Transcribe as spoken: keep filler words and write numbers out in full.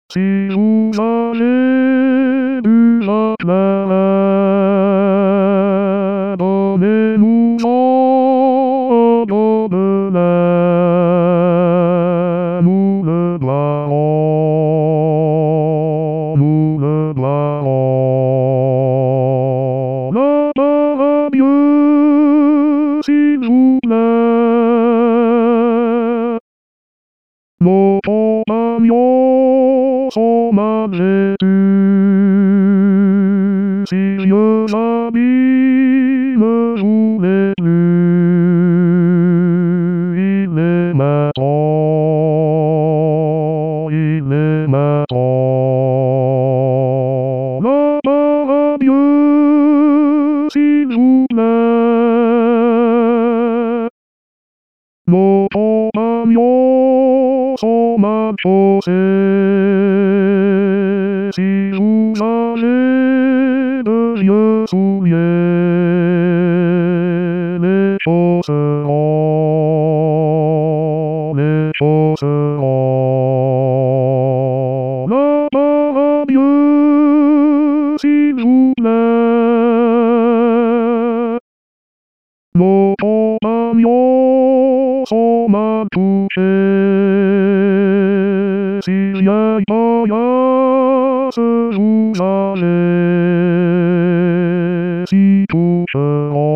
Si vous avez du la la, donnez-nous-en de la, nous le boirons, nous le boirons. La parole, s'il vous plaît. Nos compagnons sont mal vêtus, si vieux habits ne voulaient plus. Il est maintenant, il est maintenant. La parole, s'il vous plaît. Nos compagnons sont mal chaussés. Si vous avez de vieux souliers, les chausseront, les chausseront. La parole, s'il vous plaît. Nos compagnons sont mal touchés. S'il y a paillasse, vous allez s'y toucheront.